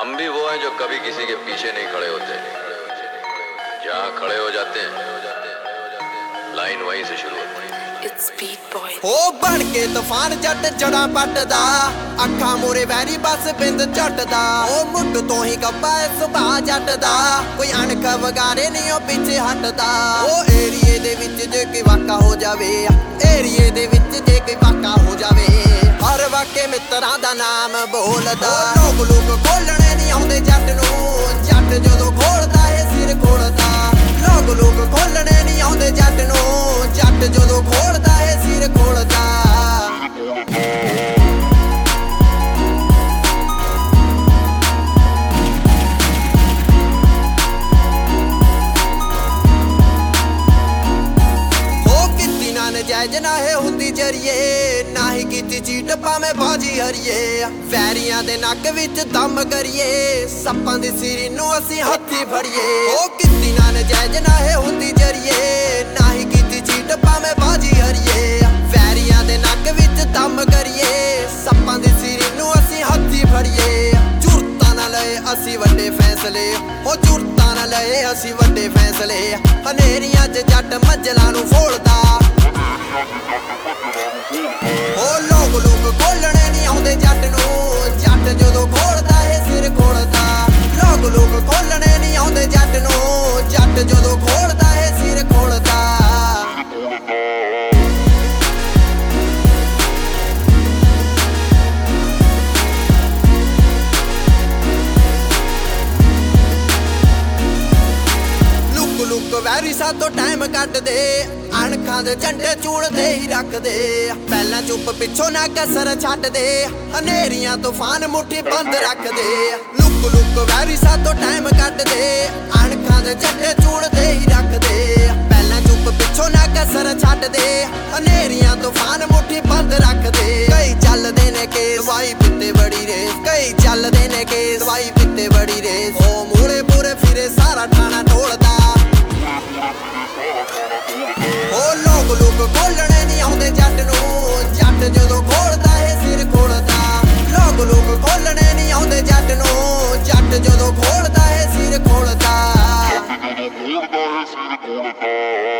हम भी वो हैं जो कभी किसी के पीछे नहीं खड़े होते, जहाँ खड़े हो जाते हैं लाइन वहीं से शुरू होती है। हो बन के तूफान जट जड़ा पटदा, अखा मोरे वैरी बस बिंद झटदा। ओ मुंड तो ही कब्बा सुभा जटदा, कोई अणख वगारे नहीं ओ पीछे हटदा। ओ एरिए दे विच जे कोई वाका हो जावे, एरिए दे विच जे कोई वाका हो जावे, हर वाके मित्तरां दा नाम बोलदा। लोग लोग खोलणे नहीं आउंदे जट नूं, जट जदों खोलदा है सिर खोलदा। लोग लोग खोलणे नहीं आउंदे जट नूं, जट जदों खोलदा है सिर खोलदा। नजायज ना है हुंदी जरिए, ना ही कीती चीट भावें बाजी हरिए। वैरियां दे नक विच दम करिए, सप्पां दी सिरी नूं असीं हत्थी फड़िए। ओ कीती ना नजायज ना है हुंदी जरिए, ना ही कीती चीट भावें बाजी हरिए। वैरियां दे नक विच दम करिए, सप्पां दी सिरी नूं असीं हत्थी फड़िए। जुरतां ना लए असीं वड्डे फैसले, ओ जुरतां ना लए असीं वड्डे फैसले। हनेरियां च जट मंजलां नूं फोड़दा। ओ लोग लोग खोलणे नहीं आउंदे जट नूं, जट जदों खोलदा है सिर खोलदा। लोग लोग खोलणे नहीं आउंदे जट नूं, जट जदों खोलदा है सिर खोलदा। लुक वैरी सातों टाइम कट दे, अणखां दे झंडे चूड़दे ही रख दे। पहला चुप पिछों ना कसर छट दे, हनेरियां तूफान मुट्ठी बंद रख दे। लुक लुक वैरी सातों टाइम कट दे, अणखां दे झंडे चूड़दे ही रख दे। पहला चुप पिछों ना कसर छट दे, हनेरियां तूफान मुट्ठी बंद रख दे। कई चलदे ने केस दवाई पित्ते बड़ी रेस, कई चलदे ने केस दवाई पित्ते बड़ी रेस। ओ मूले पूरे फिरे सारा ठाणा ढोलदा। ओ लोग लोग खोलणे नहीं आउंदे जट नूं, जट जदों खोलदा है सिर खोलदा। लोग लोग खोलणे नहीं आउंदे जट नूं, जट जदों खोलदा है सिर खोलदा।